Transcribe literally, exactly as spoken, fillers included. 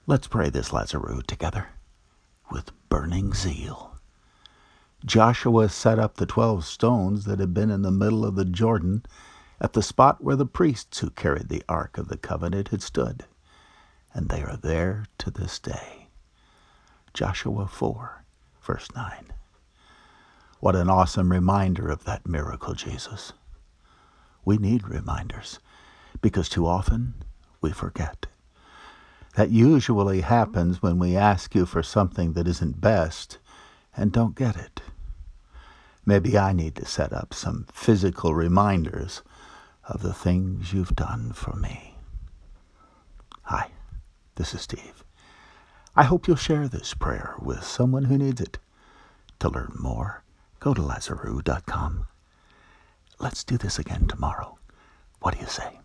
Let's pray this Lazarus together with burning zeal. Joshua set up the twelve stones that had been in the middle of the Jordan at the spot where the priests who carried the Ark of the Covenant had stood, and they are there to this day. Joshua four, verse nine. What an awesome reminder of that miracle, Jesus. We need reminders because too often we forget. That usually happens when we ask you for something that isn't best and don't get it. Maybe I need to set up some physical reminders of the things you've done for me. Hi, this is Steve. I hope you'll share this prayer with someone who needs it. To learn more, go to Lazarus dot com. Let's do this again tomorrow. What do you say?